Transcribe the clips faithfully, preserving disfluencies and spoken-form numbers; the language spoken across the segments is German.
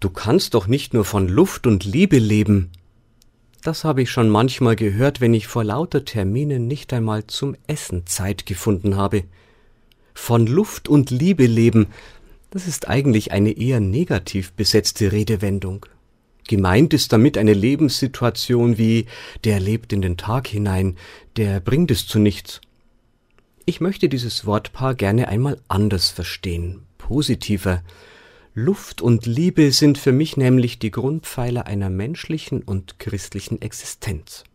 Du kannst doch nicht nur von Luft und Liebe leben. Das habe ich schon manchmal gehört, wenn ich vor lauter Terminen nicht einmal zum Essen Zeit gefunden habe. Von Luft und Liebe leben, das ist eigentlich eine eher negativ besetzte Redewendung. Gemeint ist damit eine Lebenssituation wie, der lebt in den Tag hinein, der bringt es zu nichts. Ich möchte dieses Wortpaar gerne einmal anders verstehen, positiver. Luft und Liebe sind für mich nämlich die Grundpfeiler einer menschlichen und christlichen Existenz.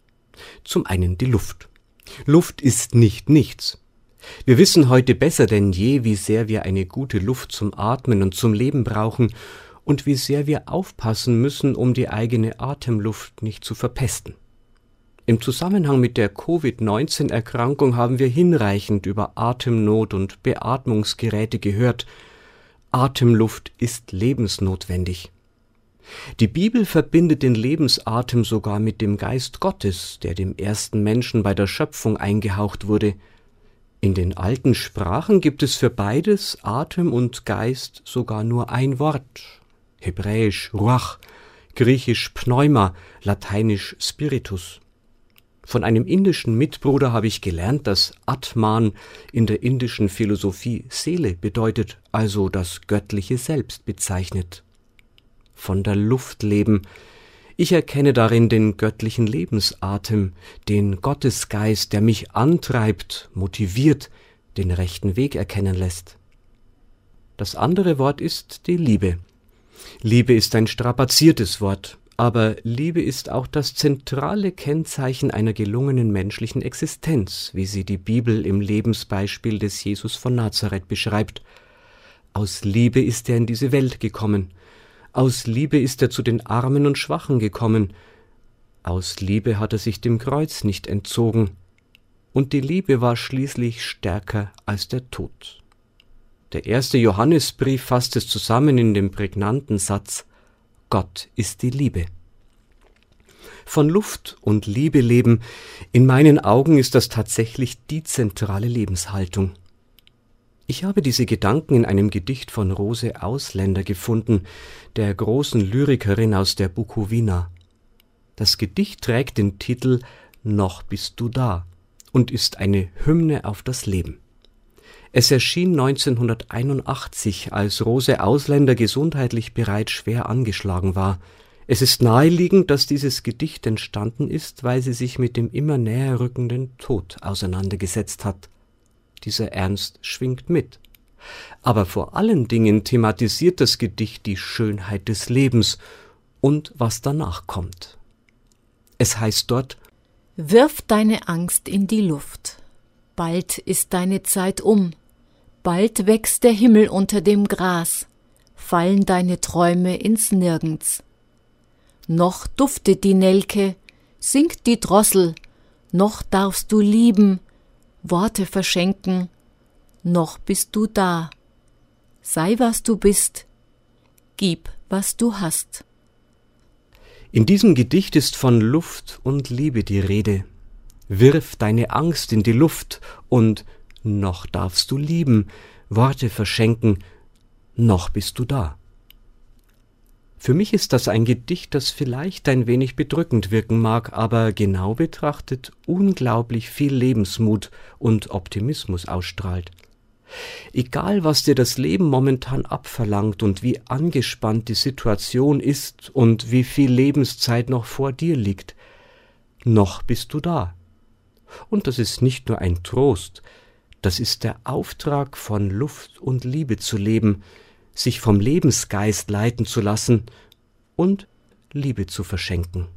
Zum einen die Luft. Luft ist nicht nichts. Wir wissen heute besser denn je, wie sehr wir eine gute Luft zum Atmen und zum Leben brauchen und wie sehr wir aufpassen müssen, um die eigene Atemluft nicht zu verpesten. Im Zusammenhang mit der Covid neunzehn Erkrankung haben wir hinreichend über Atemnot und Beatmungsgeräte gehört. Atemluft ist lebensnotwendig. Die Bibel verbindet den Lebensatem sogar mit dem Geist Gottes, der dem ersten Menschen bei der Schöpfung eingehaucht wurde. In den alten Sprachen gibt es für beides, Atem und Geist, sogar nur ein Wort. Hebräisch Ruach, Griechisch Pneuma, Lateinisch Spiritus. Von einem indischen Mitbruder habe ich gelernt, dass Atman in der indischen Philosophie Seele bedeutet, also das göttliche Selbst bezeichnet. Von der Luft leben. Ich erkenne darin den göttlichen Lebensatem, den Gottesgeist, der mich antreibt, motiviert, den rechten Weg erkennen lässt. Das andere Wort ist die Liebe. Liebe ist ein strapaziertes Wort. Aber Liebe ist auch das zentrale Kennzeichen einer gelungenen menschlichen Existenz, wie sie die Bibel im Lebensbeispiel des Jesus von Nazareth beschreibt. Aus Liebe ist er in diese Welt gekommen. Aus Liebe ist er zu den Armen und Schwachen gekommen. Aus Liebe hat er sich dem Kreuz nicht entzogen. Und die Liebe war schließlich stärker als der Tod. Der erste Johannesbrief fasst es zusammen in dem prägnanten Satz: Gott ist die Liebe. Von Luft und Liebe leben, in meinen Augen ist das tatsächlich die zentrale Lebenshaltung. Ich habe diese Gedanken in einem Gedicht von Rose Ausländer gefunden, der großen Lyrikerin aus der Bukowina. Das Gedicht trägt den Titel »Noch bist du da« und ist eine Hymne auf das Leben. Es erschien neunzehnhunderteinundachtzig, als Rose Ausländer gesundheitlich bereits schwer angeschlagen war. Es ist naheliegend, dass dieses Gedicht entstanden ist, weil sie sich mit dem immer näher rückenden Tod auseinandergesetzt hat. Dieser Ernst schwingt mit. Aber vor allen Dingen thematisiert das Gedicht die Schönheit des Lebens und was danach kommt. Es heißt dort: Wirf deine Angst in die Luft. Bald ist deine Zeit um, bald wächst der Himmel unter dem Gras, fallen deine Träume ins Nirgends. Noch duftet die Nelke, singt die Drossel, noch darfst du lieben, Worte verschenken, noch bist du da. Sei, was du bist, gib, was du hast. In diesem Gedicht ist von Luft und Liebe die Rede. Wirf deine Angst in die Luft und noch darfst du lieben, Worte verschenken, noch bist du da. Für mich ist das ein Gedicht, das vielleicht ein wenig bedrückend wirken mag, aber genau betrachtet unglaublich viel Lebensmut und Optimismus ausstrahlt. Egal, was dir das Leben momentan abverlangt und wie angespannt die Situation ist und wie viel Lebenszeit noch vor dir liegt, noch bist du da. Und das ist nicht nur ein Trost, das ist der Auftrag, von Luft und Liebe zu leben, sich vom Lebensgeist leiten zu lassen und Liebe zu verschenken.